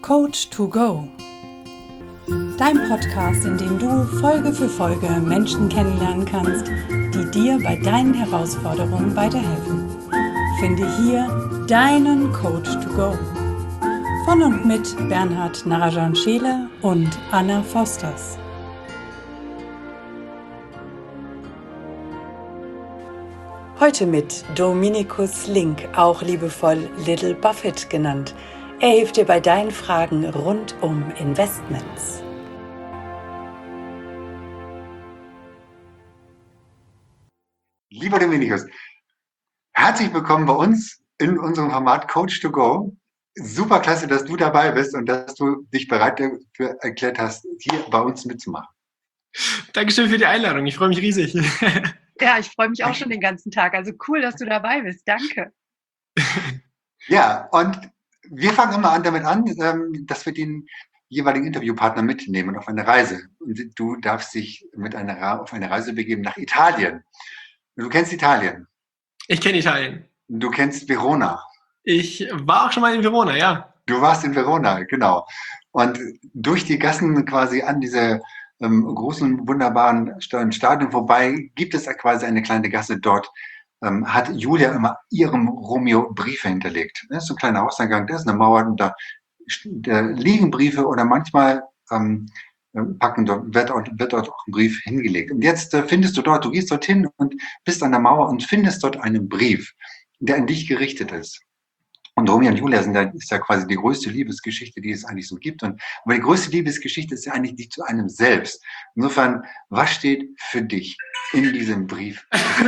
Coach to Go. Dein Podcast, in dem du Folge für Folge Menschen kennenlernen kannst, die dir bei deinen Herausforderungen weiterhelfen. Finde hier deinen Coach to Go. Von und mit Bernhard Narajan-Scheele und Anna Fosters. Heute mit Dominikus Link, auch liebevoll Little Buffett genannt. Er hilft dir bei deinen Fragen rund um Investments. Lieber Dominikus, herzlich willkommen bei uns in unserem Format Coach to Go. Super klasse, dass du dabei bist und dass du dich bereit dafür erklärt hast, hier bei uns mitzumachen. Dankeschön für die Einladung. Ich freue mich riesig. Ja, ich freue mich auch schon den ganzen Tag. Also cool, dass du dabei bist. Danke. Ja, und wir fangen immer damit an, dass wir den jeweiligen Interviewpartner mitnehmen auf eine Reise. Und du darfst dich auf eine Reise begeben nach Italien. Du kennst Italien. Ich kenne Italien. Du kennst Verona. Ich war auch schon mal in Verona, ja. Du warst in Verona, genau. Und durch die Gassen quasi an diese großen, wunderbaren Stadion vorbei gibt es quasi eine kleine Gasse dort. Hat Julia immer ihrem Romeo Briefe hinterlegt. Das ist so ein kleiner Hauseingang, da ist eine Mauer und da liegen Briefe oder manchmal wird dort auch ein Brief hingelegt. Und jetzt findest du dort, du gehst dorthin und bist an der Mauer und findest dort einen Brief, der an dich gerichtet ist. Und Romeo und Julia ist ja quasi die größte Liebesgeschichte, die es eigentlich so gibt. Aber die größte Liebesgeschichte ist ja eigentlich die zu einem selbst. Insofern, was steht für dich in diesem Brief?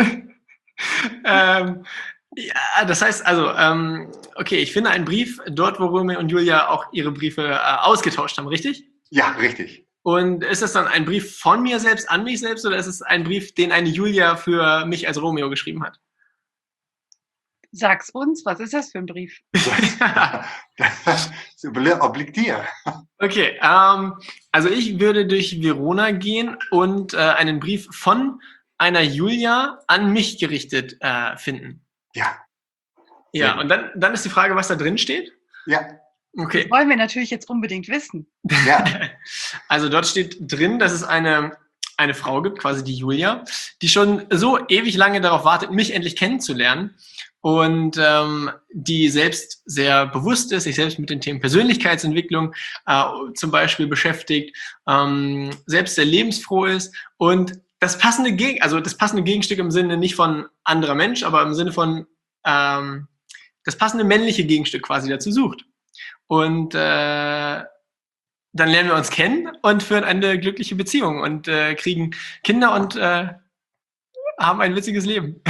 Ja, das heißt also, okay, ich finde einen Brief dort, wo Romeo und Julia auch ihre Briefe ausgetauscht haben, richtig? Ja, richtig. Und ist das dann ein Brief von mir selbst an mich selbst oder ist es ein Brief, den eine Julia für mich als Romeo geschrieben hat? Sag's uns, was ist das für ein Brief? Das obliegt dir. Okay, also ich würde durch Verona gehen und einen Brief von einer Julia an mich gerichtet finden. Ja. Ja, und dann ist die Frage, was da drin steht? Ja. Okay. Das wollen wir natürlich jetzt unbedingt wissen. Ja. Also dort steht drin, dass es eine Frau gibt, quasi die Julia, die schon so ewig lange darauf wartet, mich endlich kennenzulernen und die selbst sehr bewusst ist, sich selbst mit den Themen Persönlichkeitsentwicklung zum Beispiel beschäftigt, selbst sehr lebensfroh ist und das passende Gegenstück im Sinne nicht von anderer Mensch, aber im Sinne von das passende männliche Gegenstück quasi dazu sucht. Und dann lernen wir uns kennen und führen eine glückliche Beziehung und kriegen Kinder und haben ein witziges Leben.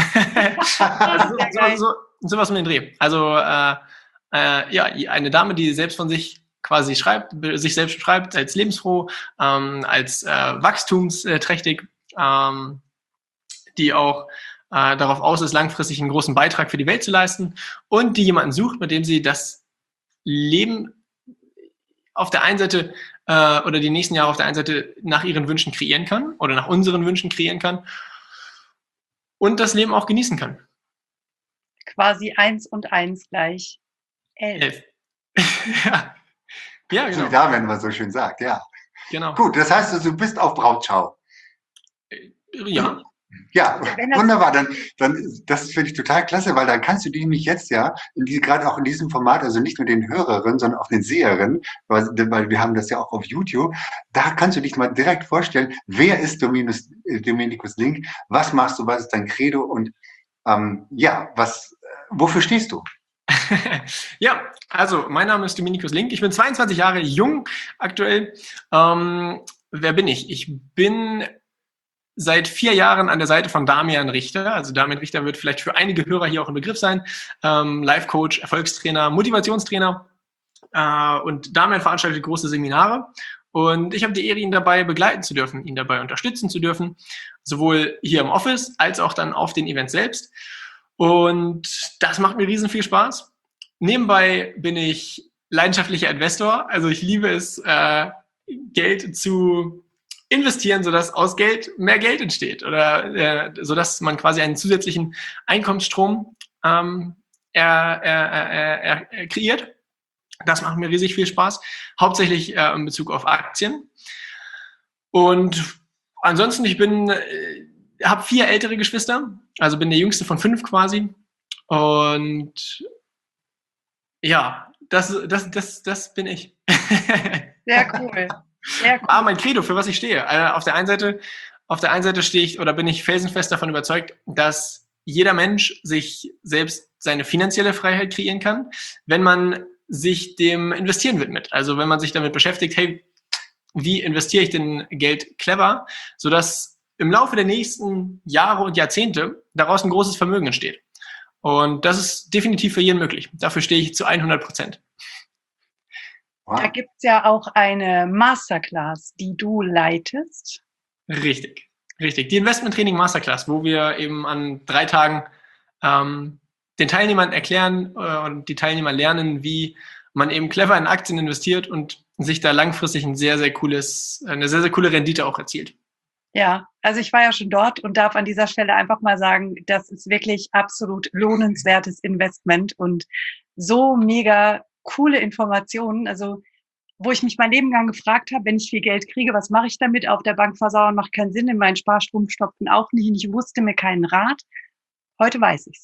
Sowas um den Dreh. Also ja, eine Dame, die selbst von sich quasi sich selbst beschreibt als lebensfroh, als wachstumsträchtig, die auch darauf aus ist, langfristig einen großen Beitrag für die Welt zu leisten und die jemanden sucht, mit dem sie das Leben auf der einen Seite oder die nächsten Jahre auf der einen Seite nach ihren Wünschen kreieren kann oder nach unseren Wünschen kreieren kann und das Leben auch genießen kann. Quasi 1 und 1 gleich 11. Ja, genau. So, da, wenn man so schön sagt, ja. Genau. Gut, das heißt, du bist auf Brautschau. Ja. Ja, wunderbar. Dann das finde ich total klasse, weil dann kannst du dich nämlich jetzt ja, gerade auch in diesem Format, also nicht nur den Hörerinnen, sondern auch den Seherinnen, weil wir haben das ja auch auf YouTube, da kannst du dich mal direkt vorstellen, wer ist Dominikus Link, was machst du, was ist dein Credo und wofür stehst du? Ja, also mein Name ist Dominikus Link, ich bin 22 Jahre jung aktuell. Wer bin ich? Ich bin seit 4 Jahren an der Seite von Damian Richter. Also Damian Richter wird vielleicht für einige Hörer hier auch ein Begriff sein. Life-Coach, Erfolgstrainer, Motivationstrainer. Und Damian veranstaltet große Seminare. Und ich habe die Ehre, ihn dabei begleiten zu dürfen, ihn dabei unterstützen zu dürfen. Sowohl hier im Office als auch dann auf den Events selbst. Und das macht mir riesen viel Spaß. Nebenbei bin ich leidenschaftlicher Investor. Also ich liebe es, Geld zu investieren, sodass aus Geld mehr Geld entsteht oder sodass man quasi einen zusätzlichen Einkommensstrom kreiert. Das macht mir riesig viel Spaß, hauptsächlich in Bezug auf Aktien. Und ansonsten, habe 4 ältere Geschwister, also bin der jüngste von 5 quasi. Und ja, das bin ich. Sehr cool. Sehr cool. Mein Credo, für was ich stehe. Auf der einen Seite stehe ich oder bin ich felsenfest davon überzeugt, dass jeder Mensch sich selbst seine finanzielle Freiheit kreieren kann, wenn man sich dem Investieren widmet. Also wenn man sich damit beschäftigt, hey, wie investiere ich denn Geld clever, sodass im Laufe der nächsten Jahre und Jahrzehnte daraus ein großes Vermögen entsteht. Und das ist definitiv für jeden möglich. Dafür stehe ich zu 100%. Da gibt es ja auch eine Masterclass, die du leitest. Richtig. Die Investment-Training Masterclass, wo wir eben an 3 Tagen den Teilnehmern erklären und die Teilnehmer lernen, wie man eben clever in Aktien investiert und sich da langfristig eine sehr, sehr coole Rendite auch erzielt. Ja, also ich war ja schon dort und darf an dieser Stelle einfach mal sagen, das ist wirklich absolut lohnenswertes Investment und so mega coole Informationen. Also wo ich mich mein Leben lang gefragt habe, wenn ich viel Geld kriege, was mache ich damit? Auf der Bank versauern macht keinen Sinn, in meinen Sparstrumpf stopfen auch nicht. Und ich wusste mir keinen Rat. Heute weiß ich's.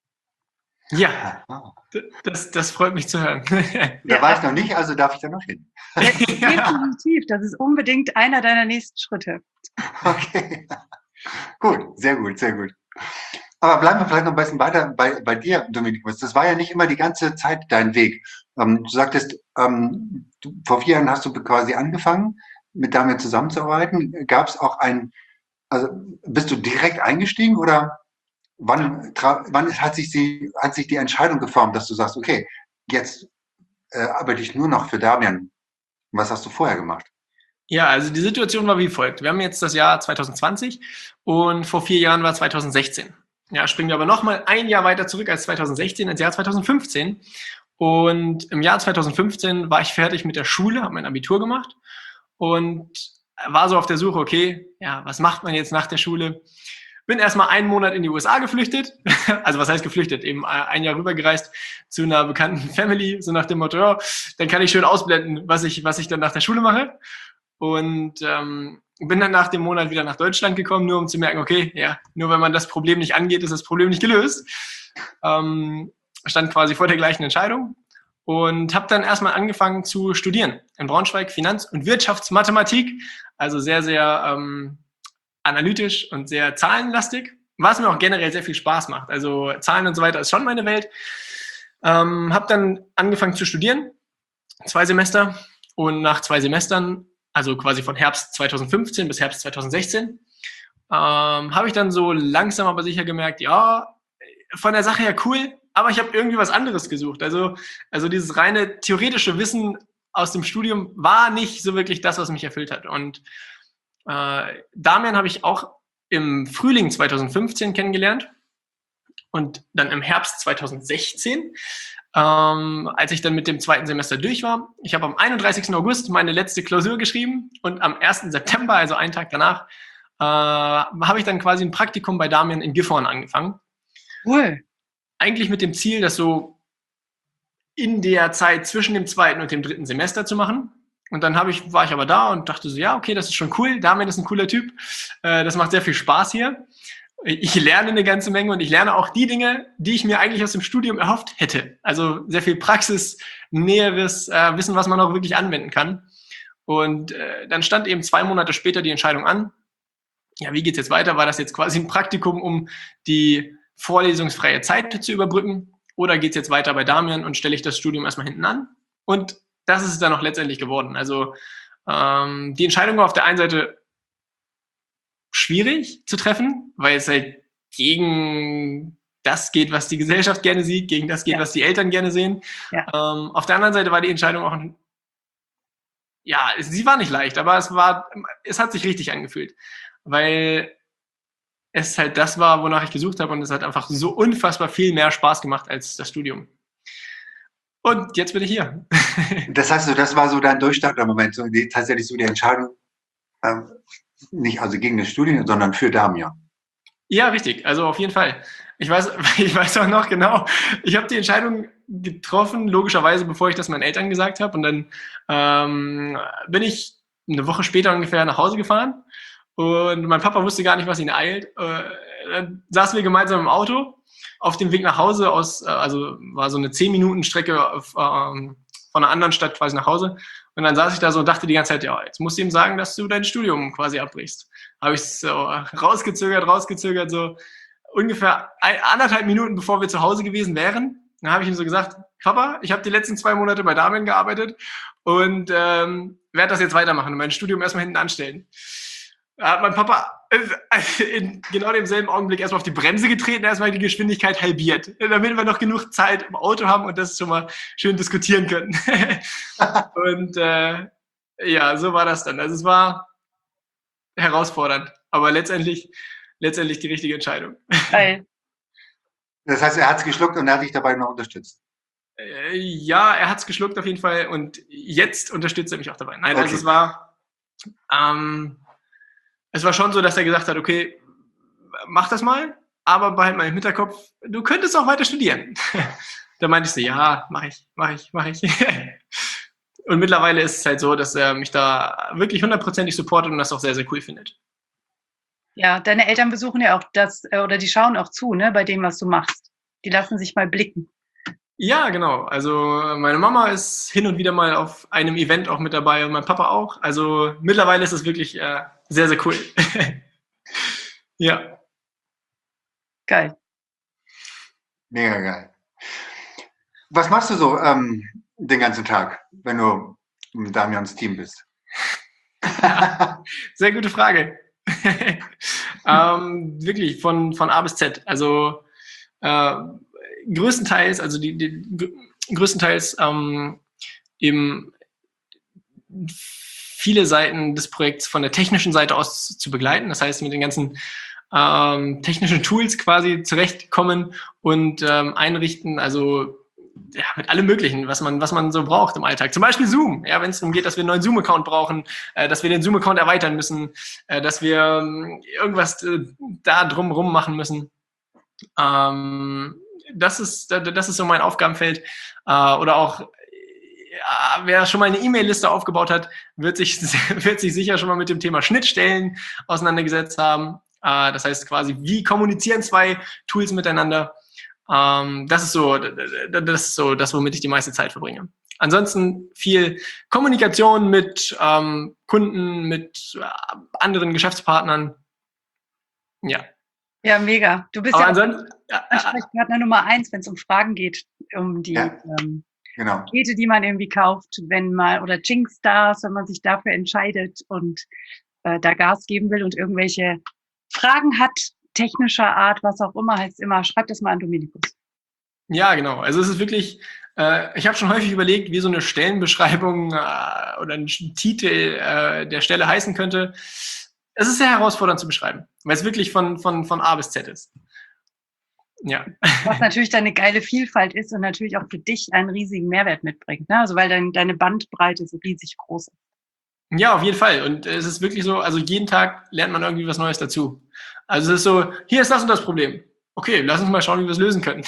Ja, das freut mich zu hören. Da war ich noch nicht, also darf ich da noch hin. Definitiv, das ist unbedingt einer deiner nächsten Schritte. Okay, gut, sehr gut, sehr gut. Aber bleiben wir vielleicht noch ein bisschen weiter bei dir, Dominikus. Das war ja nicht immer die ganze Zeit dein Weg. Du sagtest, vor 4 Jahren hast du quasi angefangen, mit Damian zusammenzuarbeiten. Gab es auch also bist du direkt eingestiegen oder wann hat sich die Entscheidung geformt, dass du sagst, okay, jetzt arbeite ich nur noch für Damian. Was hast du vorher gemacht? Ja, also die Situation war wie folgt. Wir haben jetzt das Jahr 2020 und vor 4 Jahren war 2016. Ja, springen wir aber nochmal ein Jahr weiter zurück als 2016, ins Jahr 2015. Und im Jahr 2015 war ich fertig mit der Schule, habe mein Abitur gemacht und war so auf der Suche, okay, ja, was macht man jetzt nach der Schule? Bin erstmal 1 Monat in die USA geflüchtet. Also was heißt geflüchtet? Eben 1 Jahr rübergereist zu einer bekannten Family, so nach dem Motto, ja, dann kann ich schön ausblenden, was ich dann nach der Schule mache. Und bin dann nach dem Monat wieder nach Deutschland gekommen, nur um zu merken, okay, ja, nur wenn man das Problem nicht angeht, ist das Problem nicht gelöst. Stand quasi vor der gleichen Entscheidung und habe dann erstmal angefangen zu studieren. In Braunschweig Finanz- und Wirtschaftsmathematik, also sehr, sehr analytisch und sehr zahlenlastig, was mir auch generell sehr viel Spaß macht. Also Zahlen und so weiter ist schon meine Welt. Habe dann angefangen zu studieren, 2 Semester und nach 2 Semestern, also quasi von Herbst 2015 bis Herbst 2016, habe ich dann so langsam aber sicher gemerkt, ja, von der Sache her cool, aber ich habe irgendwie was anderes gesucht. Also dieses reine theoretische Wissen aus dem Studium war nicht so wirklich das, was mich erfüllt hat. Und Damian habe ich auch im Frühling 2015 kennengelernt und dann im Herbst 2016, als ich dann mit dem 2. Semester durch war. Ich habe am 31. August meine letzte Klausur geschrieben und am 1. September, also einen Tag danach, habe ich dann quasi ein Praktikum bei Damian in Gifhorn angefangen. Cool. Eigentlich mit dem Ziel, das so in der Zeit zwischen dem 2. und dem 3. Semester zu machen. Und dann war ich aber da und dachte so, ja, okay, das ist schon cool. Damian ist ein cooler Typ. Das macht sehr viel Spaß hier. Ich lerne eine ganze Menge und ich lerne auch die Dinge, die ich mir eigentlich aus dem Studium erhofft hätte. Also sehr viel praxisnäheres Wissen, was man auch wirklich anwenden kann. Und dann stand eben 2 Monate später die Entscheidung an. Ja, wie geht's jetzt weiter? War das jetzt quasi ein Praktikum, um die vorlesungsfreie Zeit zu überbrücken? Oder geht's jetzt weiter bei Damian und stelle ich das Studium erstmal hinten an? Und das ist es dann auch letztendlich geworden. Also die Entscheidung war auf der einen Seite schwierig zu treffen, weil es halt gegen das geht, was die Gesellschaft gerne sieht, gegen das geht, was die Eltern gerne sehen. Ja. Auf der anderen Seite war die Entscheidung auch, sie war nicht leicht, aber es hat sich richtig angefühlt, weil es halt das war, wonach ich gesucht habe und es hat einfach so unfassbar viel mehr Spaß gemacht als das Studium. Und jetzt bin ich hier. Das heißt, das war so dein durchstartender Moment, tatsächlich so die Entscheidung, nicht also gegen das Studium, sondern für Damian. Ja, richtig. Also auf jeden Fall. Ich weiß auch noch genau, ich habe die Entscheidung getroffen, logischerweise, bevor ich das meinen Eltern gesagt habe. Und dann bin ich eine Woche später ungefähr nach Hause gefahren. Und mein Papa wusste gar nicht, was ihn eilt. Dann saßen wir gemeinsam im Auto auf dem Weg nach Hause also war so eine 10-Minuten-Strecke von einer anderen Stadt quasi nach Hause. Und dann saß ich da so und dachte die ganze Zeit, ja, jetzt musst du ihm sagen, dass du dein Studium quasi abbrichst. Habe ich es so rausgezögert, so ungefähr 1,5 Minuten, bevor wir zu Hause gewesen wären. Dann habe ich ihm so gesagt, Papa, ich habe die letzten 2 Monate bei Damian gearbeitet und werde das jetzt weitermachen und mein Studium erstmal hinten anstellen. Da hat mein Papa in genau demselben Augenblick erstmal auf die Bremse getreten, erstmal die Geschwindigkeit halbiert, damit wir noch genug Zeit im Auto haben und das schon mal schön diskutieren können. Und ja, so war das dann. Also es war herausfordernd, aber letztendlich die richtige Entscheidung. Geil. Das heißt, er hat es geschluckt und er hat dich dabei noch unterstützt. Ja, er hat es geschluckt auf jeden Fall und jetzt unterstützt er mich auch dabei. Nein, Okay. also es war schon so, dass er gesagt hat, okay, mach das mal, aber behalt mal im Hinterkopf, du könntest auch weiter studieren. Da meinte ich so, ja, mach ich. Und mittlerweile ist es halt so, dass er mich da wirklich 100%ig supportet und das auch sehr, sehr cool findet. Ja, deine Eltern besuchen ja auch oder die schauen auch zu, ne, bei dem, was du machst. Die lassen sich mal blicken. Ja, genau. Also meine Mama ist hin und wieder mal auf einem Event auch mit dabei und mein Papa auch. Also mittlerweile ist es wirklich sehr, sehr cool. Ja. Geil. Mega geil. Was machst du so den ganzen Tag, wenn du mit Damians Team bist? Sehr gute Frage. Wirklich von A bis Z. Also größtenteils, eben viele Seiten des Projekts von der technischen Seite aus zu begleiten. Das heißt, mit den ganzen technischen Tools quasi zurechtkommen und einrichten, also ja, mit allem Möglichen, was man so braucht im Alltag. Zum Beispiel Zoom, ja, wenn es darum geht, dass wir einen neuen Zoom-Account brauchen, dass wir den Zoom-Account erweitern müssen, dass wir irgendwas da drumherum machen müssen. Das ist so mein Aufgabenfeld. Oder auch, ja, wer schon mal eine E-Mail-Liste aufgebaut hat, wird sich sicher schon mal mit dem Thema Schnittstellen auseinandergesetzt haben. Das heißt quasi, wie kommunizieren 2 Tools miteinander? Das ist so das, womit ich die meiste Zeit verbringe. Ansonsten viel Kommunikation mit Kunden, mit anderen Geschäftspartnern. Ja. Ja, mega. Du bist Aber ja ansonsten, Ansprechpartner Nummer 1, wenn es um Fragen geht, um die genau. Pakete, die man irgendwie kauft, oder Jinx-Stars, wenn man sich dafür entscheidet und da Gas geben will und irgendwelche Fragen hat, technischer Art, was auch immer, heißt immer, schreib das mal an Dominikus. Ja, genau. Also es ist wirklich, ich habe schon häufig überlegt, wie so eine Stellenbeschreibung oder ein Titel der Stelle heißen könnte. Es ist sehr herausfordernd zu beschreiben, weil es wirklich von A bis Z ist. Ja. Was natürlich deine geile Vielfalt ist und natürlich auch für dich einen riesigen Mehrwert mitbringt, ne? Also weil deine Bandbreite so riesig groß ist. Ja, auf jeden Fall. Und es ist wirklich so, also jeden Tag lernt man irgendwie was Neues dazu. Also es ist so, hier ist das und das Problem. Okay, lass uns mal schauen, wie wir es lösen können.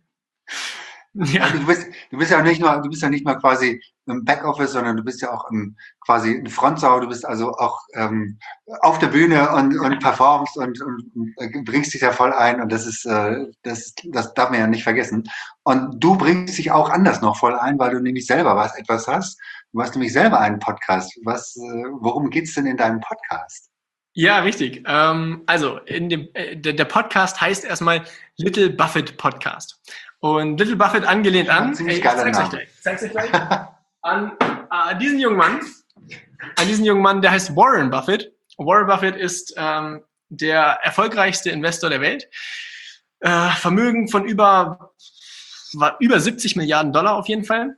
Ja. Also du bist ja nicht nur quasi im Backoffice, sondern du bist ja auch quasi eine Frontsau. Du bist also auch auf der Bühne und performst und bringst dich da voll ein. Und das darf man ja nicht vergessen. Und du bringst dich auch anders noch voll ein, weil du nämlich selber etwas hast. Du hast nämlich selber einen Podcast. Worum geht's denn in deinem Podcast? Ja, richtig. Also der Podcast heißt erstmal Little Buffett Podcast. Und Little Buffett angelehnt an, ziemlich geiler Name. Zeig's euch gleich, an diesen jungen Mann, der heißt Warren Buffett. Warren Buffett ist der erfolgreichste Investor der Welt. Vermögen von über 70 Milliarden Dollar auf jeden Fall.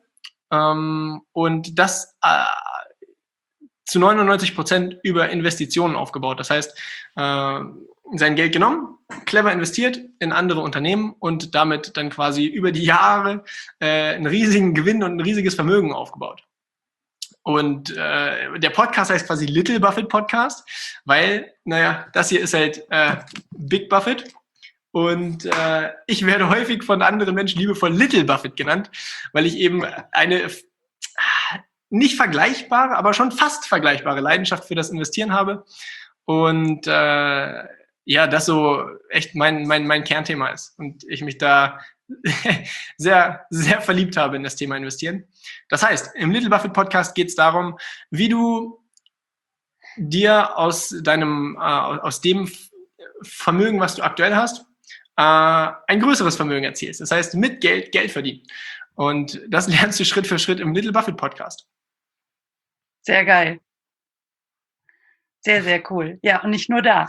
Und das zu 99% über Investitionen aufgebaut. Das heißt, sein Geld genommen, clever investiert in andere Unternehmen und damit dann quasi über die Jahre einen riesigen Gewinn und ein riesiges Vermögen aufgebaut. Und der Podcast heißt quasi Little Buffett Podcast, weil, das hier ist halt Big Buffett Und ich werde häufig von anderen Menschen liebevoll Little Buffett genannt, weil ich eben eine nicht vergleichbare, aber schon fast vergleichbare Leidenschaft für das Investieren habe. Und das so echt mein Kernthema ist. Und ich mich da sehr, sehr verliebt habe in das Thema Investieren. Das heißt, im Little Buffett Podcast geht es darum, wie du dir aus dem Vermögen, was du aktuell hast, ein größeres Vermögen erzielst. Das heißt, mit Geld verdienen. Und das lernst du Schritt für Schritt im Little Buffett Podcast. Sehr geil. Sehr, sehr cool. Ja, und nicht nur da.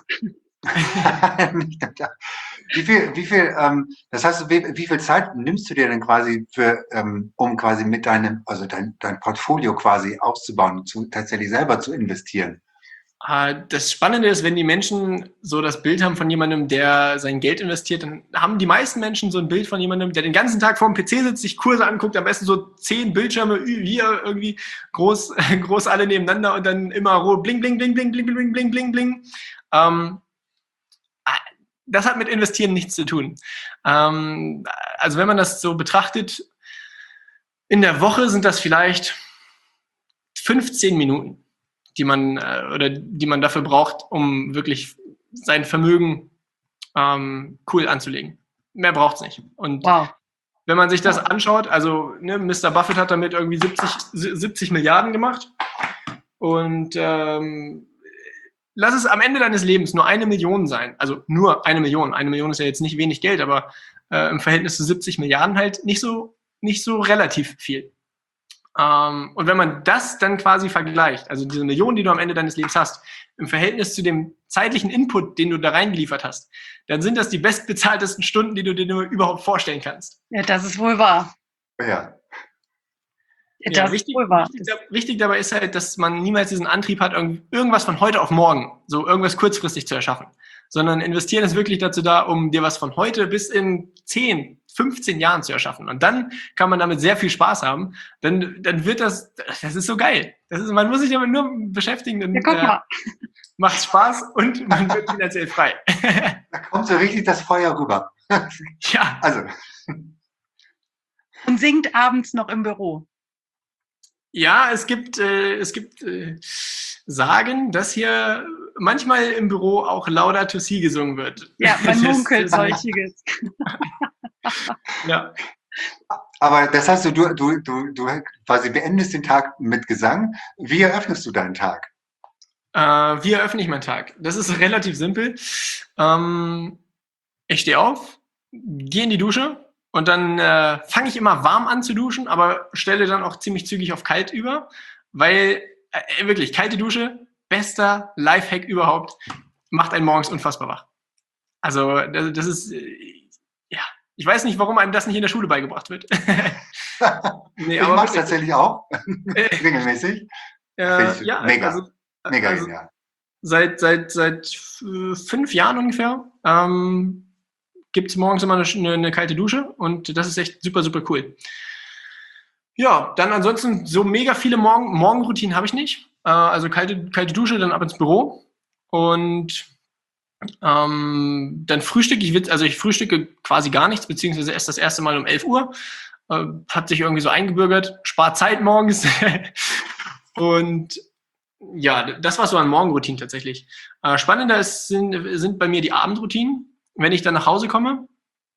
Das heißt, wie viel Zeit nimmst du dir denn quasi um quasi mit dein Portfolio quasi auszubauen, tatsächlich selber zu investieren? Das Spannende ist, wenn die Menschen so das Bild haben von jemandem, der sein Geld investiert, dann haben die meisten Menschen so ein Bild von jemandem, der den ganzen Tag vor dem PC sitzt, sich Kurse anguckt, am besten so 10 Bildschirme hier irgendwie groß alle nebeneinander und dann immer rot, bling, bling, bling, bling, bling, bling, bling, bling, bling. Das hat mit Investieren nichts zu tun. Also wenn man das so betrachtet, in der Woche sind das vielleicht 15 Minuten, die man dafür braucht, um wirklich sein Vermögen cool anzulegen. Mehr braucht es nicht. Und wenn man sich das anschaut, also Mr. Buffett hat damit irgendwie 70 Milliarden gemacht und lass es am Ende deines Lebens nur 1 Million sein. Also nur 1 Million. 1 Million ist ja jetzt nicht wenig Geld, aber im Verhältnis zu 70 Milliarden halt nicht so relativ viel. Und wenn man das dann quasi vergleicht, also diese Millionen, die du am Ende deines Lebens hast, im Verhältnis zu dem zeitlichen Input, den du da reingeliefert hast, dann sind das die bestbezahltesten Stunden, die du dir nur überhaupt vorstellen kannst. Ja, das ist wohl wahr. Ja. Das ist wohl wahr. Wichtig dabei ist halt, dass man niemals diesen Antrieb hat, irgendwas von heute auf morgen, so irgendwas kurzfristig zu erschaffen, sondern investieren ist wirklich dazu da, um dir was von heute bis in 10, 15 Jahren zu erschaffen. Und dann kann man damit sehr viel Spaß haben. Dann wird das ist so geil. Man muss sich damit nur beschäftigen. Dann macht Spaß und man wird finanziell frei. Da kommt so richtig das Feuer rüber. Ja. Also. Und singt abends noch im Büro. Ja, es gibt Sagen, dass hier manchmal im Büro auch Laudato Si gesungen wird. Ja, man munkelt solches. Ja. Aber das heißt, du quasi beendest den Tag mit Gesang. Wie eröffnest du deinen Tag? Wie eröffne ich meinen Tag? Das ist relativ simpel. Ich stehe auf, gehe in die Dusche und dann fange ich immer warm an zu duschen, aber stelle dann auch ziemlich zügig auf kalt über, weil wirklich kalte Dusche, bester Lifehack überhaupt, macht einen morgens unfassbar wach. Also das ist, ich weiß nicht, warum einem das nicht in der Schule beigebracht wird. Nee, ich mache es tatsächlich auch, regelmäßig. Ja, mega, also, mega genial. Seit 5 Jahren ungefähr gibt es morgens immer eine kalte Dusche und das ist echt super, super cool. Ja, dann ansonsten so mega viele Morgenroutinen habe ich nicht. Also kalte Dusche, dann ab ins Büro und dann frühstücke ich. Also ich frühstücke quasi gar nichts, beziehungsweise erst das erste Mal um 11 Uhr. Hat sich irgendwie so eingebürgert, spart Zeit morgens. Und ja, das war so an Morgenroutinen tatsächlich. Spannender sind bei mir die Abendroutinen. Wenn ich dann nach Hause komme,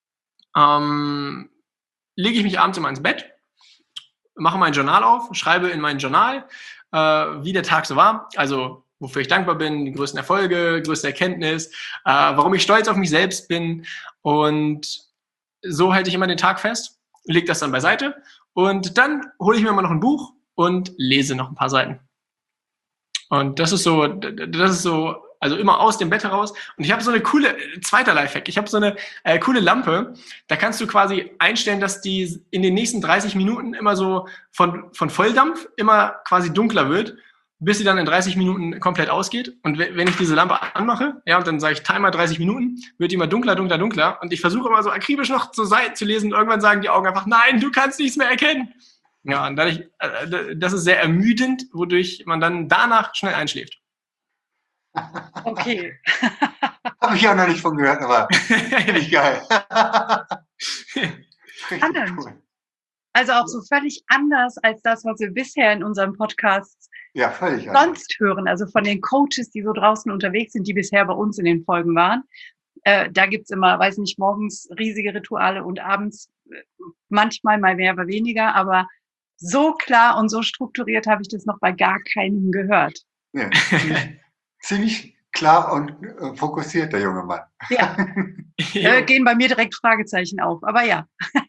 lege ich mich abends immer ins Bett, mache mein Journal auf, schreibe in mein Journal, wie der Tag so war, also wofür ich dankbar bin, die größten Erfolge, größte Erkenntnis, warum ich stolz auf mich selbst bin, und so halte ich immer den Tag fest, lege das dann beiseite und dann hole ich mir immer noch ein Buch und lese noch ein paar Seiten. Und das ist so, also immer aus dem Bett heraus. Und ich habe so eine coole, zweiter Lifehack, ich habe so eine coole Lampe, da kannst du quasi einstellen, dass die in den nächsten 30 Minuten immer so von Volldampf immer quasi dunkler wird, bis sie dann in 30 Minuten komplett ausgeht. Und wenn ich diese Lampe anmache, ja, und dann sage ich Timer 30 Minuten, wird die immer dunkler, dunkler, dunkler. Und ich versuche immer so akribisch noch zur Seite zu lesen und irgendwann sagen die Augen einfach, nein, du kannst nichts mehr erkennen. Ja, und dadurch, das ist sehr ermüdend, wodurch man dann danach schnell einschläft. Okay. Habe ich auch noch nicht von gehört, aber finde ich geil. Richtig Spannend. cool. Also auch so völlig anders als das, was wir bisher in unserem Podcast Ja, völlig anders. sonst hören. Also von den Coaches, die so draußen unterwegs sind, die bisher bei uns in den Folgen waren. Da gibt's immer, weiß nicht, morgens riesige Rituale und abends manchmal mal mehr, aber weniger. Aber so klar und so strukturiert habe ich das noch bei gar keinem gehört. Ja, ziemlich klar und fokussiert, der junge Mann. Ja, gehen bei mir direkt Fragezeichen auf. Aber ja.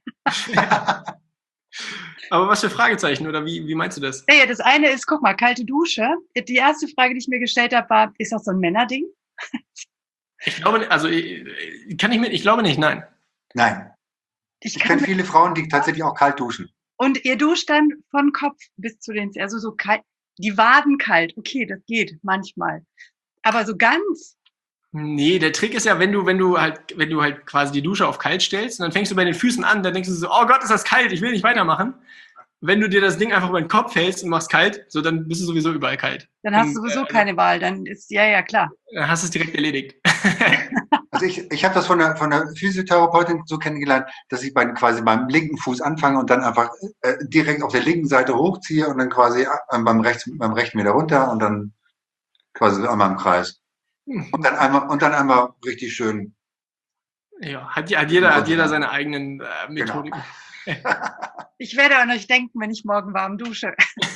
Aber was für Fragezeichen oder wie meinst du das? Ja, das eine ist, guck mal, kalte Dusche. Die erste Frage, die ich mir gestellt habe, war, ist das so ein Männerding? Ich glaube, also ich glaube nicht, nein. Nein. Ich kenne viele Frauen, die tatsächlich auch kalt duschen. Und ihr duscht dann von Kopf bis zu den, also so kalt, die Waden kalt. Okay, das geht manchmal. Aber so ganz. Nee, der Trick ist ja, wenn du halt quasi die Dusche auf kalt stellst und dann fängst du bei den Füßen an, dann denkst du so, oh Gott, ist das kalt, ich will nicht weitermachen. Wenn du dir das Ding einfach über den Kopf hältst und machst kalt, so dann bist du sowieso überall kalt. Dann hast du sowieso keine Wahl, dann ist, ja, klar. Dann hast du es direkt erledigt. Also ich habe das von der Physiotherapeutin so kennengelernt, dass ich quasi beim linken Fuß anfange und dann einfach direkt auf der linken Seite hochziehe und dann quasi beim rechten wieder runter und dann quasi einmal im Kreis. Und dann einmal richtig schön. Ja, hat jeder seine eigenen Methodiken. Genau. Ich werde an euch denken, wenn ich morgen warm dusche.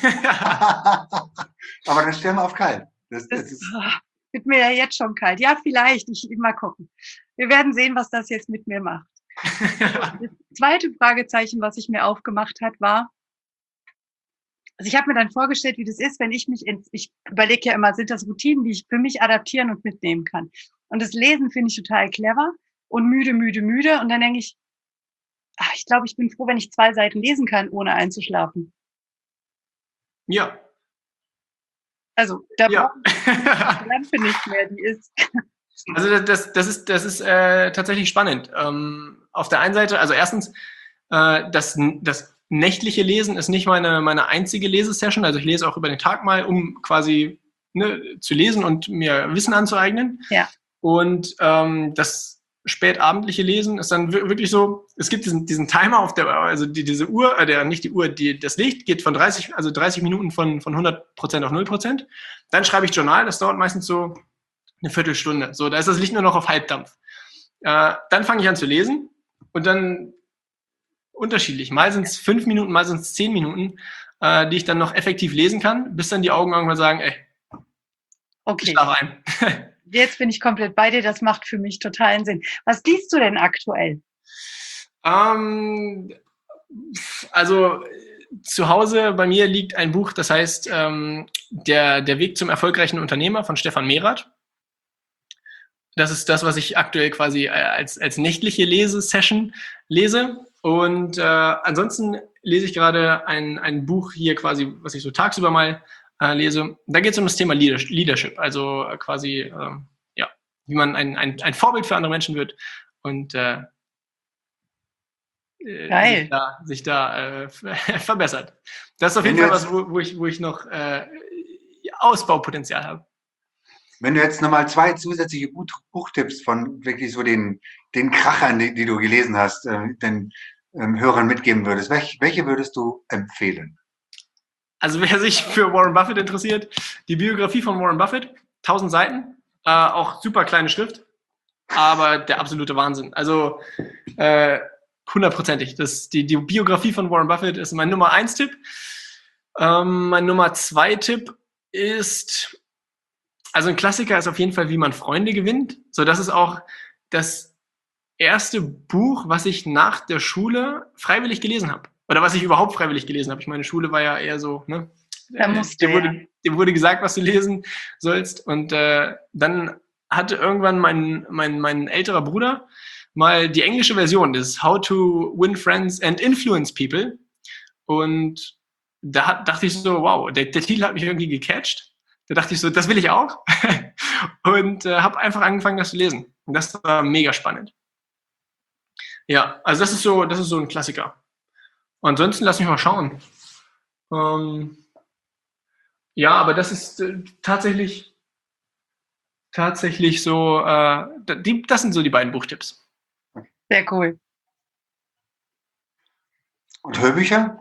Aber dann stellen wir auf kalt. Das wird mir ja jetzt schon kalt. Ja, vielleicht. Ich mal gucken. Wir werden sehen, was das jetzt mit mir macht. Das zweite Fragezeichen, was ich mir aufgemacht hat, war, also ich habe mir dann vorgestellt, wie das ist, wenn ich überlege ja immer, sind das Routinen, die ich für mich adaptieren und mitnehmen kann. Und das Lesen finde ich total clever und müde. Und dann denke ich, ich glaube, ich bin froh, wenn ich 2 Seiten lesen kann, ohne einzuschlafen. Ja. Also, da brauche ich die Lampe nicht mehr, die ist. Also das ist tatsächlich spannend. Auf der einen Seite, also erstens, das nächtliche Lesen ist nicht meine einzige Lesesession. Also ich lese auch über den Tag mal, um quasi zu lesen und mir Wissen anzueignen. Ja. Und das spätabendliche Lesen ist dann wirklich so, es gibt diesen Timer auf der, also diese Uhr, nicht die Uhr, das Licht geht von 30 Minuten von 100% auf 0%. Dann schreibe ich Journal, das dauert meistens so eine Viertelstunde. So, da ist das Licht nur noch auf Halbdampf. Dann fange ich an zu lesen und dann unterschiedlich. Mal sind es 5 Minuten, mal sind es 10 Minuten, die ich dann noch effektiv lesen kann, bis dann die Augen irgendwann sagen, okay. Schlaf ein. Jetzt bin ich komplett bei dir, das macht für mich totalen Sinn. Was liest du denn aktuell? Also zu Hause bei mir liegt ein Buch, das heißt Der Weg zum erfolgreichen Unternehmer von Stefan Merath. Das ist das, was ich aktuell quasi als nächtliche Lesesession lese. Und ansonsten lese ich gerade ein Buch hier quasi, was ich so tagsüber mal lese. Da geht es um das Thema Leadership, also quasi, wie man ein Vorbild für andere Menschen wird und sich da verbessert. Das ist auf jeden Fall was, wo ich noch Ausbaupotenzial habe. Wenn du jetzt nochmal 2 zusätzliche Buchtipps von wirklich so den Krachern, die du gelesen hast, den Hörern mitgeben würdest, welche würdest du empfehlen? Also wer sich für Warren Buffett interessiert, die Biografie von Warren Buffett, 1000 Seiten, auch super kleine Schrift, aber der absolute Wahnsinn. Also 100%ig. Die Biografie von Warren Buffett ist mein Nummer 1 Tipp. Mein Nummer 2 Tipp ist, also ein Klassiker ist auf jeden Fall, wie man Freunde gewinnt. So, das ist auch das erste Buch, was ich nach der Schule freiwillig gelesen habe. Oder was ich überhaupt freiwillig gelesen habe. Ich meine, Schule war ja eher so, ne? Dir wurde gesagt, was du lesen sollst. Und dann hatte irgendwann mein älterer Bruder mal die englische Version des How to Win Friends and Influence People. Und da dachte ich so, wow, der Titel hat mich irgendwie gecatcht. Da dachte ich so, das will ich auch. Und habe einfach angefangen, das zu lesen. Und das war mega spannend. Ja, also das ist so ein Klassiker. Ansonsten lass mich mal schauen. Ja, aber das ist tatsächlich tatsächlich so, das sind so die beiden Buchtipps. Sehr cool. Und Hörbücher?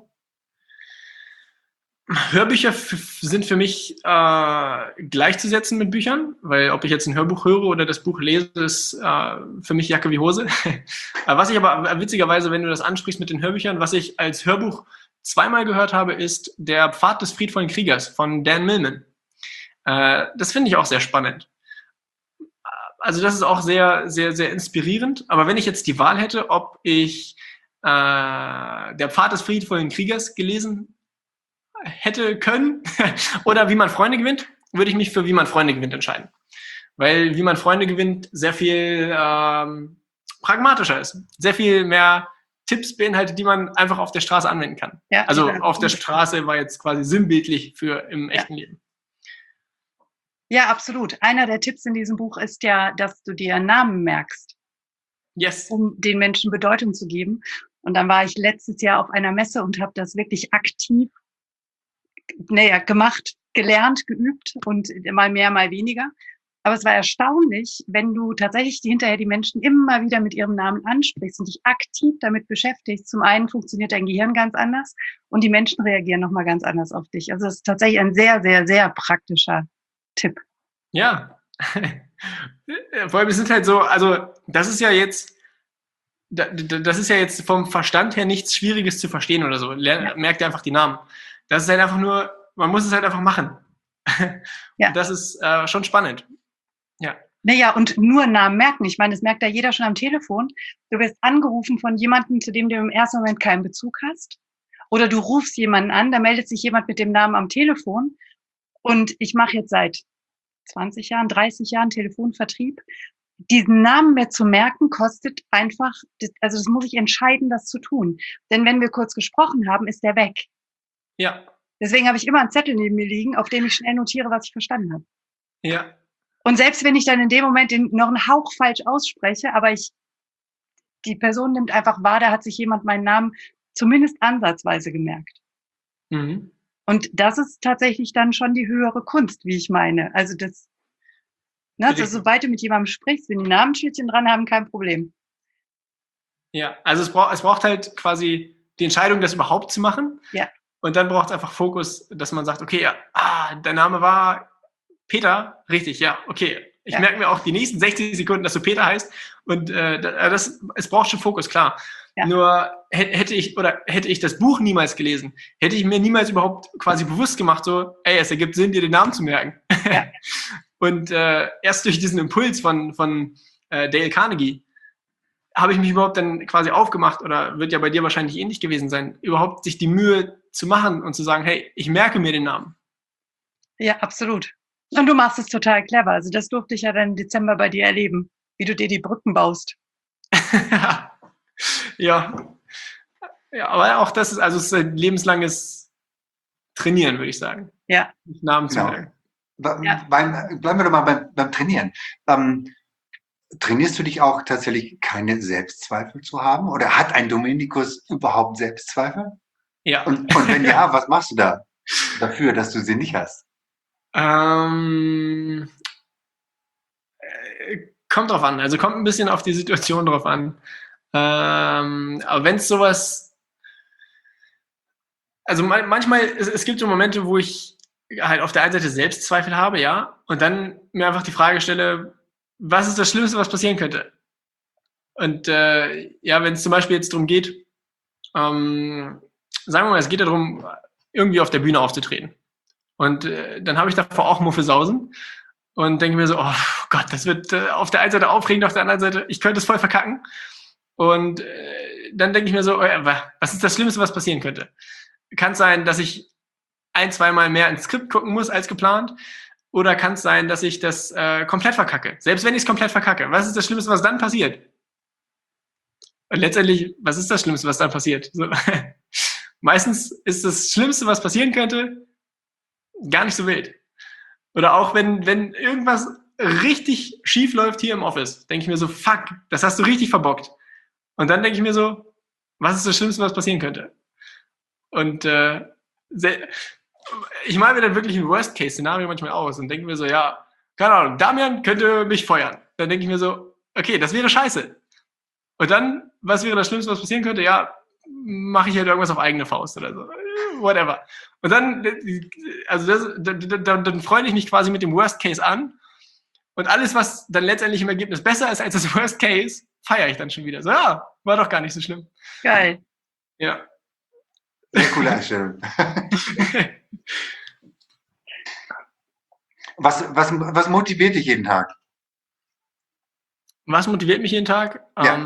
Hörbücher sind für mich gleichzusetzen mit Büchern, weil ob ich jetzt ein Hörbuch höre oder das Buch lese, ist für mich Jacke wie Hose. Was ich aber witzigerweise, wenn du das ansprichst mit den Hörbüchern, was ich als Hörbuch zweimal gehört habe, ist Der Pfad des friedvollen Kriegers von Dan Millman. Das finde ich auch sehr spannend. Also das ist auch sehr, sehr, sehr inspirierend. Aber wenn ich jetzt die Wahl hätte, ob ich Der Pfad des friedvollen Kriegers gelesen hätte können oder Wie man Freunde gewinnt, würde ich mich für Wie man Freunde gewinnt entscheiden. Weil Wie man Freunde gewinnt sehr viel pragmatischer ist. Sehr viel mehr Tipps beinhaltet, die man einfach auf der Straße anwenden kann. Ja, also auf der Straße war jetzt quasi sinnbildlich für im echten Leben. Ja, absolut. Einer der Tipps in diesem Buch ist ja, dass du dir Namen merkst, Yes. um den Menschen Bedeutung zu geben. Und dann war ich letztes Jahr auf einer Messe und habe das wirklich aktiv gemacht, gelernt, geübt und mal mehr, mal weniger. Aber es war erstaunlich, wenn du tatsächlich hinterher die Menschen immer wieder mit ihrem Namen ansprichst und dich aktiv damit beschäftigst. Zum einen funktioniert dein Gehirn ganz anders und die Menschen reagieren nochmal ganz anders auf dich. Also es ist tatsächlich ein sehr, sehr, sehr praktischer Tipp. Ja. Vor allem, es sind halt so, also das ist ja jetzt vom Verstand her nichts Schwieriges zu verstehen oder so. Merkt ihr einfach die Namen. Das ist halt einfach nur, man muss es halt einfach machen. Ja. Und das ist schon spannend. Ja. Naja, und nur Namen merken. Ich meine, das merkt ja jeder schon am Telefon. Du wirst angerufen von jemandem, zu dem du im ersten Moment keinen Bezug hast. Oder du rufst jemanden an, da meldet sich jemand mit dem Namen am Telefon. Und ich mache jetzt seit 20 Jahren, 30 Jahren Telefonvertrieb. Diesen Namen mir zu merken, kostet einfach, also das muss ich entscheiden, das zu tun. Denn wenn wir kurz gesprochen haben, ist der weg. Ja. Deswegen habe ich immer einen Zettel neben mir liegen, auf dem ich schnell notiere, was ich verstanden habe. Ja. Und selbst wenn ich dann in dem Moment noch einen Hauch falsch ausspreche, aber die Person nimmt einfach wahr, da hat sich jemand meinen Namen zumindest ansatzweise gemerkt. Mhm. Und das ist tatsächlich dann schon die höhere Kunst, wie ich meine. Also also sobald du mit jemandem sprichst, wenn die Namensschildchen dran haben, kein Problem. Ja, also es braucht halt quasi die Entscheidung, das überhaupt zu machen. Ja. Und dann braucht es einfach Fokus, dass man sagt, okay, ja, dein Name war Peter, richtig, ja, okay. Ich merke mir auch die nächsten 60 Sekunden, dass du Peter heißt. Und es braucht schon Fokus, klar. Ja. Nur hätte ich das Buch niemals gelesen, hätte ich mir niemals überhaupt quasi bewusst gemacht, so, es ergibt Sinn, dir den Namen zu merken. Ja. Und erst durch diesen Impuls von Dale Carnegie habe ich mich überhaupt dann quasi aufgemacht, oder wird ja bei dir wahrscheinlich ähnlich gewesen sein, überhaupt sich die Mühe zu machen und zu sagen, hey, ich merke mir den Namen. Ja, absolut. Und du machst es total clever. Also das durfte ich ja dann im Dezember bei dir erleben, wie du dir die Brücken baust. Ja, aber auch das ist, also es ist ein lebenslanges Trainieren, würde ich sagen. Ja. Namen zu merken. Bleiben wir doch mal beim Trainieren. Trainierst du dich auch tatsächlich, keine Selbstzweifel zu haben? Oder hat ein Dominikus überhaupt Selbstzweifel? Ja. Und wenn ja, was machst du da dafür, dass du sie nicht hast? Kommt drauf an. Also kommt ein bisschen auf die Situation drauf an. Aber wenn es sowas... Also manchmal, es gibt so Momente, wo ich halt auf der einen Seite Selbstzweifel habe, ja, und dann mir einfach die Frage stelle, was ist das Schlimmste, was passieren könnte? Und wenn es zum Beispiel jetzt darum geht, sagen wir mal, es geht darum, irgendwie auf der Bühne aufzutreten. Und dann habe ich davor auch Muffelsausen und denke mir so, oh Gott, das wird auf der einen Seite aufregend, auf der anderen Seite, ich könnte es voll verkacken. Und dann denke ich mir so, was ist das Schlimmste, was passieren könnte? Kann es sein, dass ich 1-2 Mal mehr ins Skript gucken muss als geplant? Oder kann es sein, dass ich das komplett verkacke? Selbst wenn ich es komplett verkacke, was ist das Schlimmste, was dann passiert? Und letztendlich, was ist das Schlimmste, was dann passiert? So. Meistens ist das Schlimmste, was passieren könnte, gar nicht so wild. Oder auch wenn irgendwas richtig schief läuft hier im Office, denke ich mir so, fuck, das hast du richtig verbockt. Und dann denke ich mir so, was ist das Schlimmste, was passieren könnte? Und ich male mir dann wirklich ein Worst-Case-Szenario manchmal aus und denke mir so, ja, keine Ahnung, Damian könnte mich feuern. Dann denke ich mir so, okay, das wäre scheiße. Und dann, was wäre das Schlimmste, was passieren könnte? Ja, mache ich halt irgendwas auf eigene Faust oder so. Whatever. Und dann, also dann freue ich mich quasi mit dem Worst Case an. Und alles, was dann letztendlich im Ergebnis besser ist als das Worst Case, feiere ich dann schon wieder. So, ja, war doch gar nicht so schlimm. Geil. Ja. Sehr coole Einstellung. Was motiviert dich jeden Tag? Was motiviert mich jeden Tag? Ja.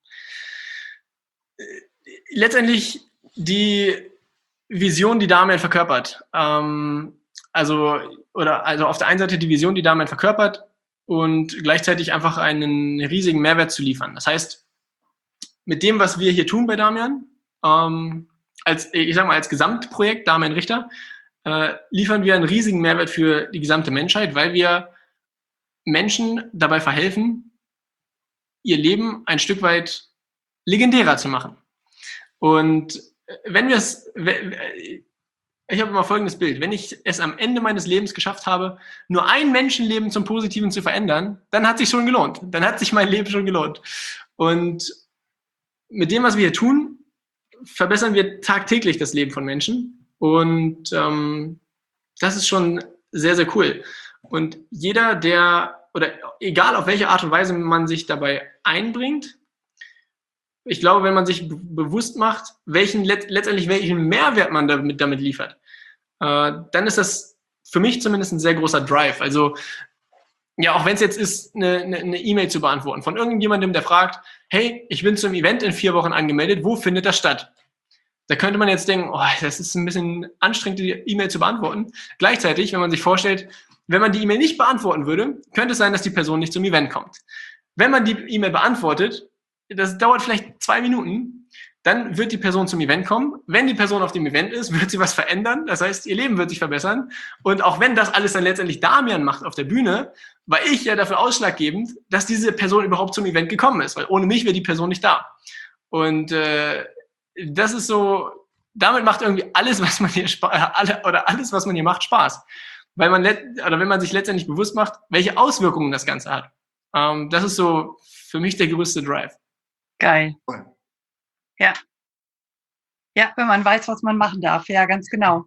Letztendlich die Vision, die Damian verkörpert. Also auf der einen Seite die Vision, die Damian verkörpert und gleichzeitig einfach einen riesigen Mehrwert zu liefern. Das heißt, mit dem, was wir hier tun bei Damian, als Gesamtprojekt Damian Richter, liefern wir einen riesigen Mehrwert für die gesamte Menschheit, weil wir Menschen dabei verhelfen, ihr Leben ein Stück weit legendärer zu machen. Und ich habe immer folgendes Bild: Wenn ich es am Ende meines Lebens geschafft habe, nur ein Menschenleben zum Positiven zu verändern, dann hat sich schon gelohnt. Dann hat sich mein Leben schon gelohnt. Und mit dem, was wir hier tun, verbessern wir tagtäglich das Leben von Menschen. Und das ist schon sehr, sehr cool. Und jeder, oder egal auf welche Art und Weise man sich dabei einbringt, ich glaube, wenn man sich bewusst macht, letztendlich welchen Mehrwert man damit liefert, dann ist das für mich zumindest ein sehr großer Drive. Also, ja, auch wenn es jetzt ist, eine E-Mail zu beantworten von irgendjemandem, der fragt, hey, ich bin zum Event in 4 Wochen angemeldet, wo findet das statt? Da könnte man jetzt denken, oh, das ist ein bisschen anstrengend, die E-Mail zu beantworten. Gleichzeitig, wenn man sich vorstellt, wenn man die E-Mail nicht beantworten würde, könnte es sein, dass die Person nicht zum Event kommt. Wenn man die E-Mail beantwortet, das dauert vielleicht 2 Minuten, dann wird die Person zum Event kommen. Wenn die Person auf dem Event ist, wird sie was verändern. Das heißt, ihr Leben wird sich verbessern. Und auch wenn das alles dann letztendlich Damian macht auf der Bühne, war ich ja dafür ausschlaggebend, dass diese Person überhaupt zum Event gekommen ist. Weil ohne mich wäre die Person nicht da. Und das ist so, damit macht irgendwie alles, was man hier alles, was man hier macht, Spaß. Weil wenn man sich letztendlich bewusst macht, welche Auswirkungen das Ganze hat. Das ist so für mich der größte Drive. Geil. Ja. Ja, wenn man weiß, was man machen darf. Ja, ganz genau.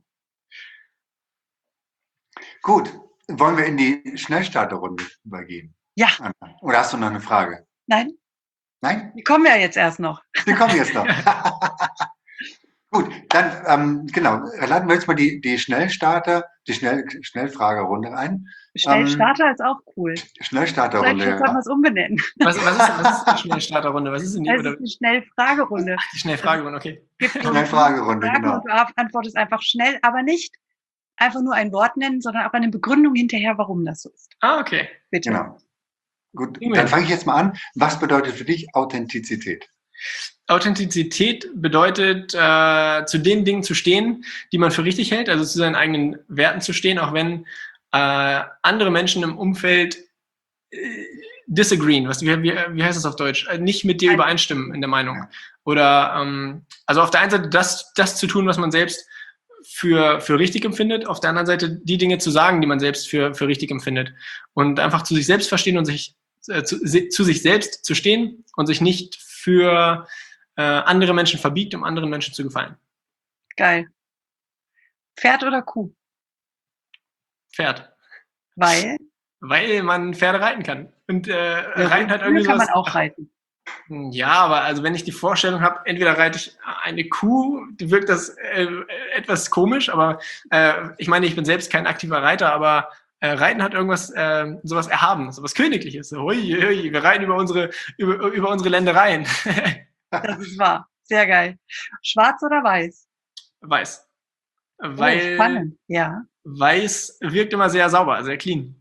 Gut. Wollen wir in die Schnellstarterrunde übergehen? Ja. Oder hast du noch eine Frage? Nein? Nein? Die kommen ja jetzt erst noch. Die kommen jetzt noch. Gut, dann laden wir jetzt mal die Schnellstarter, die Schnellfragerunde ein. Schnellstarter ist auch cool. Schnellstarterrunde. Vielleicht sollten wir es umbenennen. Was ist die Schnellstarterrunde? Was ist denn die? Das ist eine Schnellfragerunde. Die Schnellfragerunde, okay. Schnellfragerunde, genau. Und du antwortest einfach schnell, aber nicht einfach nur ein Wort nennen, sondern auch eine Begründung hinterher, warum das so ist. Ah, okay. Bitte. Genau. Gut, dann fange ich jetzt mal an. Was bedeutet für dich Authentizität? Authentizität bedeutet, zu den Dingen zu stehen, die man für richtig hält, also zu seinen eigenen Werten zu stehen, auch wenn andere Menschen im Umfeld disagreeen. Wie heißt das auf Deutsch? Nicht mit dir übereinstimmen in der Meinung. Oder also auf der einen Seite das zu tun, was man selbst für richtig empfindet, auf der anderen Seite die Dinge zu sagen, die man selbst für richtig empfindet. Und einfach zu sich selbst verstehen und zu sich selbst zu stehen und sich nicht für andere Menschen verbiegt, um anderen Menschen zu gefallen. Geil. Pferd oder Kuh? Pferd. Weil man Pferde reiten kann. Und reiten hat irgendwie kann sowas, man auch reiten. Ja, aber also wenn ich die Vorstellung habe, entweder reite ich eine Kuh, wirkt das etwas komisch, aber ich meine, ich bin selbst kein aktiver Reiter, aber Reiten hat irgendwas, sowas Erhabenes, sowas Königliches. So, hui, wir reiten über unsere Ländereien. Das ist wahr. Sehr geil. Schwarz oder weiß? Weiß. Weil spannend, ja. Weiß wirkt immer sehr sauber, sehr clean.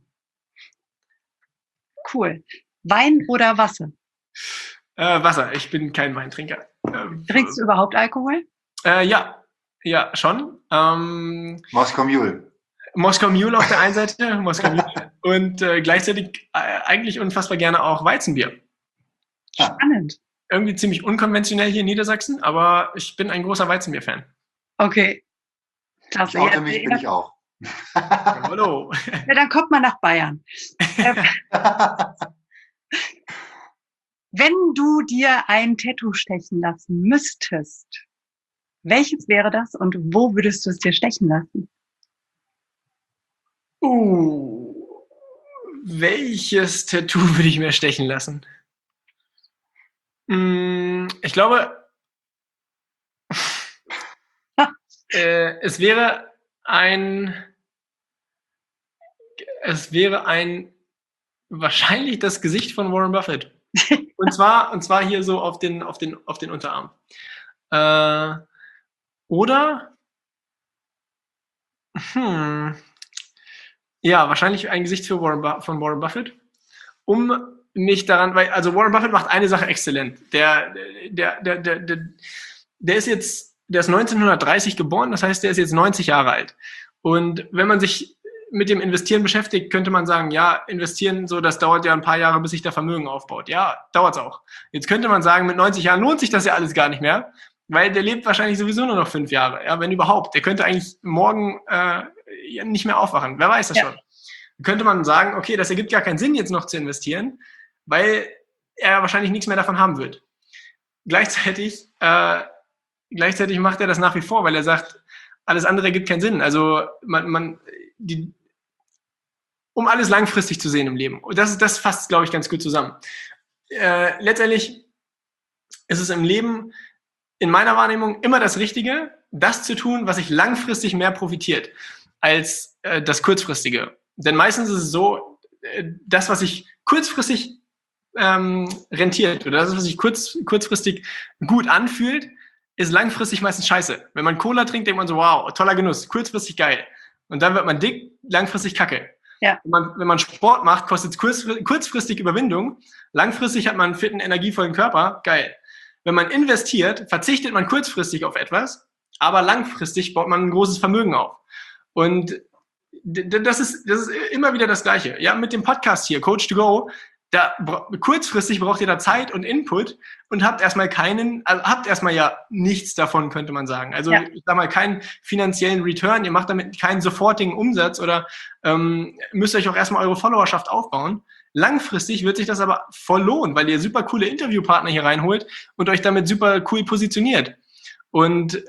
Cool. Wein oder Wasser? Wasser. Ich bin kein Weintrinker. Trinkst du überhaupt Alkohol? Ja, schon. Moskau Mule. Moskau Mule auf der einen Seite, Moskau Mule, und gleichzeitig eigentlich unfassbar gerne auch Weizenbier. Spannend. Irgendwie ziemlich unkonventionell hier in Niedersachsen, aber ich bin ein großer Weizenbier-Fan. Okay. Klasse. Ich oute mich, bin ich auch. Hallo. Ja, dann kommt man nach Bayern. Wenn du dir ein Tattoo stechen lassen müsstest, welches wäre das und wo würdest du es dir stechen lassen? Welches Tattoo würde ich mir stechen lassen? Ich glaube, es wäre wahrscheinlich das Gesicht von Warren Buffett. Und zwar hier so auf den Unterarm. Oder ja, wahrscheinlich ein Gesicht von Warren Buffett, um mich daran, weil, also Warren Buffett macht eine Sache exzellent. Der ist 1930 geboren, das heißt, der ist jetzt 90 Jahre alt. Und wenn man sich mit dem Investieren beschäftigt, könnte man sagen, ja, investieren, so, das dauert ja ein paar Jahre, bis sich der Vermögen aufbaut. Ja, dauert's auch. Jetzt könnte man sagen, mit 90 Jahren lohnt sich das ja alles gar nicht mehr, weil der lebt wahrscheinlich sowieso nur noch 5 Jahre, ja, wenn überhaupt. Der könnte eigentlich morgen nicht mehr aufwachen. Wer weiß das schon. Dann könnte man sagen, okay, das ergibt gar keinen Sinn, jetzt noch zu investieren, weil er wahrscheinlich nichts mehr davon haben wird. Gleichzeitig macht er das nach wie vor, weil er sagt, alles andere ergibt keinen Sinn. Also um alles langfristig zu sehen im Leben. Und das fasst, glaube ich, ganz gut zusammen. Letztendlich ist es im Leben in meiner Wahrnehmung immer das Richtige, das zu tun, was sich langfristig mehr profitiert als das Kurzfristige. Denn meistens ist es so, das, was sich kurzfristig rentiert oder das, was sich kurzfristig gut anfühlt, ist langfristig meistens scheiße. Wenn man Cola trinkt, denkt man so, wow, toller Genuss, kurzfristig geil. Und dann wird man dick, langfristig kacke. Ja. Wenn man Sport macht, kostet es kurzfristig Überwindung. Langfristig hat man einen fitten, energievollen Körper, geil. Wenn man investiert, verzichtet man kurzfristig auf etwas, aber langfristig baut man ein großes Vermögen auf. Und das ist immer wieder das Gleiche. Ja, mit dem Podcast hier, Coach to Go, kurzfristig braucht ihr da Zeit und Input und habt erstmal ja nichts davon, könnte man sagen. Also ich sag mal, keinen finanziellen Return, ihr macht damit keinen sofortigen Umsatz oder müsst euch auch erstmal eure Followerschaft aufbauen. Langfristig wird sich das aber voll lohnen, weil ihr super coole Interviewpartner hier reinholt und euch damit super cool positioniert. Und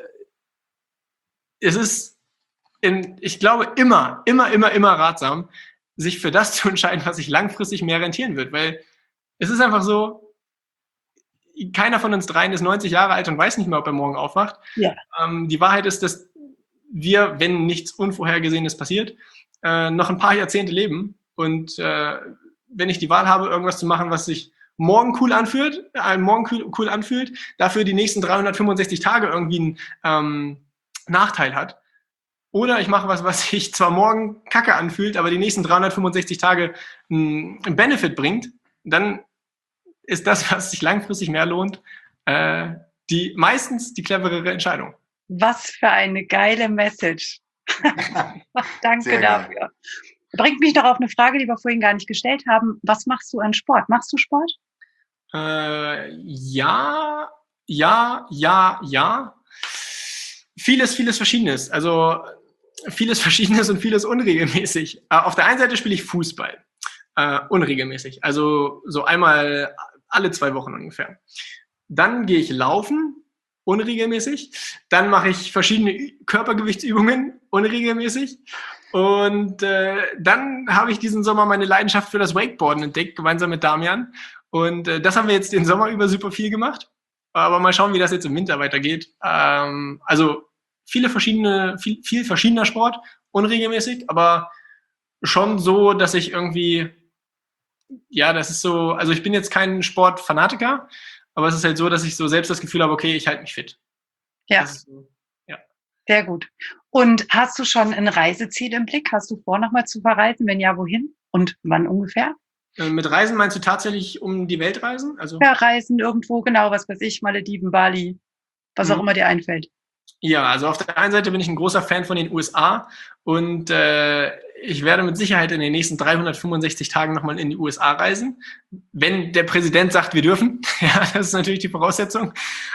es ist, ich glaube, immer ratsam, sich für das zu entscheiden, was sich langfristig mehr rentieren wird. Weil es ist einfach so, keiner von uns dreien ist 90 Jahre alt und weiß nicht mehr, ob er morgen aufwacht. Ja. Die Wahrheit ist, dass wir, wenn nichts Unvorhergesehenes passiert, noch ein paar Jahrzehnte leben. Und wenn ich die Wahl habe, irgendwas zu machen, was sich morgen cool anfühlt, dafür die nächsten 365 Tage irgendwie einen Nachteil hat, oder ich mache was sich zwar morgen kacke anfühlt, aber die nächsten 365 Tage einen Benefit bringt, dann ist das, was sich langfristig mehr lohnt, meistens die cleverere Entscheidung. Was für eine geile Message. Danke dafür. Bringt mich noch auf eine Frage, die wir vorhin gar nicht gestellt haben. Was machst du an Sport? Machst du Sport? Ja. Vieles Verschiedenes. Also vieles Verschiedenes und vieles unregelmäßig. Auf der einen Seite spiele ich Fußball. Unregelmäßig. Also so einmal alle 2 Wochen ungefähr. Dann gehe ich laufen. Unregelmäßig. Dann mache ich verschiedene Körpergewichtsübungen. Unregelmäßig. Und dann habe ich diesen Sommer meine Leidenschaft für das Wakeboarden entdeckt, gemeinsam mit Damian. Und das haben wir jetzt den Sommer über super viel gemacht. Aber mal schauen, wie das jetzt im Winter weitergeht. Also viel verschiedener Sport, unregelmäßig, aber schon so, dass ich irgendwie, ja, das ist so, also ich bin jetzt kein Sportfanatiker, aber es ist halt so, dass ich so selbst das Gefühl habe, okay, ich halte mich fit. Ja. So, ja. Sehr gut. Und hast du schon ein Reiseziel im Blick? Hast du vor, nochmal zu verreisen? Wenn ja, wohin? Und wann ungefähr? Mit Reisen meinst du tatsächlich um die Welt reisen? Also ja, Reisen irgendwo, genau, was weiß ich, Malediven, Bali, was auch immer dir einfällt. Ja, also auf der einen Seite bin ich ein großer Fan von den USA und ich werde mit Sicherheit in den nächsten 365 Tagen nochmal in die USA reisen, wenn der Präsident sagt, wir dürfen. Ja, das ist natürlich die Voraussetzung.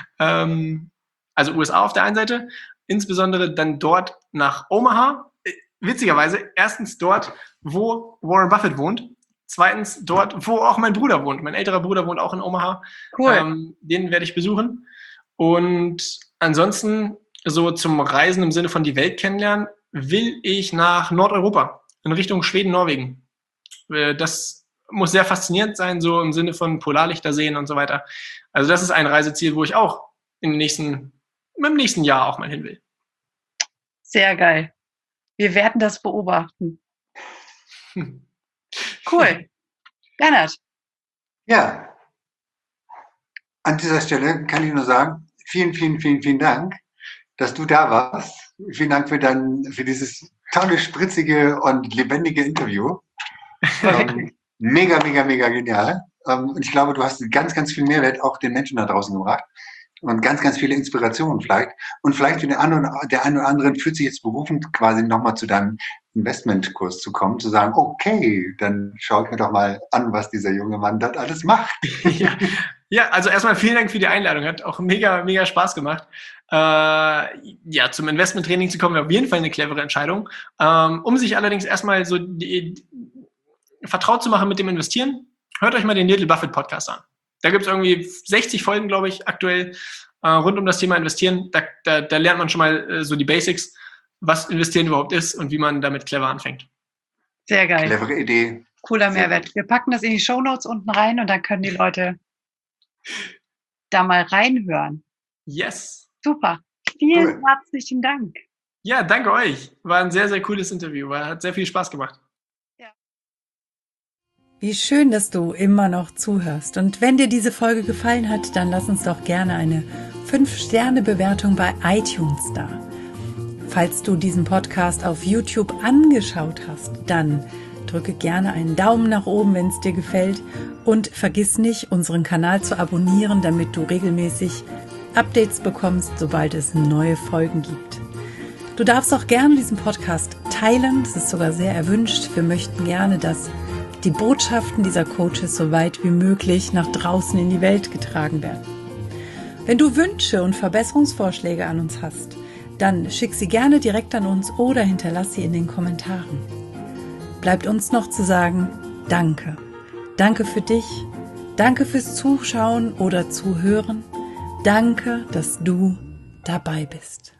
Also USA auf der einen Seite, insbesondere dann dort nach Omaha. witzigerweise, erstens dort, wo Warren Buffett wohnt. Zweitens dort, wo auch mein Bruder wohnt. Mein älterer Bruder wohnt auch in Omaha. Cool. Den werde ich besuchen. Und ansonsten, so zum Reisen im Sinne von die Welt kennenlernen, will ich nach Nordeuropa, in Richtung Schweden, Norwegen. Das muss sehr faszinierend sein, so im Sinne von Polarlichter sehen und so weiter. Also das ist ein Reiseziel, wo ich auch im nächsten Jahr auch mal hin will. Sehr geil. Wir werden das beobachten. Cool. Bernhard. Ja, an dieser Stelle kann ich nur sagen, vielen, vielen, vielen, vielen Dank, dass du da warst. Vielen Dank für dieses tolle, spritzige und lebendige Interview. Mega, mega, mega genial. Und ich glaube, du hast ganz, ganz viel Mehrwert auch den Menschen da draußen gebracht. Und ganz, ganz viele Inspirationen vielleicht. Und vielleicht für der einen oder anderen fühlt sich jetzt berufen, quasi nochmal zu deinem Investmentkurs zu kommen, zu sagen, okay, dann schaue ich mir doch mal an, was dieser junge Mann dort alles macht. Ja, also erstmal vielen Dank für die Einladung. Hat auch mega, mega Spaß gemacht. Ja, zum Investmenttraining zu kommen, wäre auf jeden Fall eine clevere Entscheidung. Um sich allerdings erstmal so vertraut zu machen mit dem Investieren, hört euch mal den Little Buffett Podcast an. Da gibt es irgendwie 60 Folgen, glaube ich, aktuell rund um das Thema Investieren. Da lernt man schon mal so die Basics, was Investieren überhaupt ist und wie man damit clever anfängt. Sehr geil. Clevere Idee. Cooler Mehrwert. Wir packen das in die Shownotes unten rein und dann können die Leute da mal reinhören. Yes. Super. Vielen herzlichen Dank. Ja, danke euch. War ein sehr, sehr cooles Interview. Hat sehr viel Spaß gemacht. Wie schön, dass du immer noch zuhörst. Und wenn dir diese Folge gefallen hat, dann lass uns doch gerne eine 5-Sterne-Bewertung bei iTunes da. Falls du diesen Podcast auf YouTube angeschaut hast, dann drücke gerne einen Daumen nach oben, wenn es dir gefällt. Und vergiss nicht, unseren Kanal zu abonnieren, damit du regelmäßig Updates bekommst, sobald es neue Folgen gibt. Du darfst auch gerne diesen Podcast teilen. Das ist sogar sehr erwünscht. Wir möchten gerne, dass die Botschaften dieser Coaches so weit wie möglich nach draußen in die Welt getragen werden. Wenn du Wünsche und Verbesserungsvorschläge an uns hast, dann schick sie gerne direkt an uns oder hinterlass sie in den Kommentaren. Bleibt uns noch zu sagen, danke. Danke für dich, danke fürs Zuschauen oder Zuhören, danke, dass du dabei bist.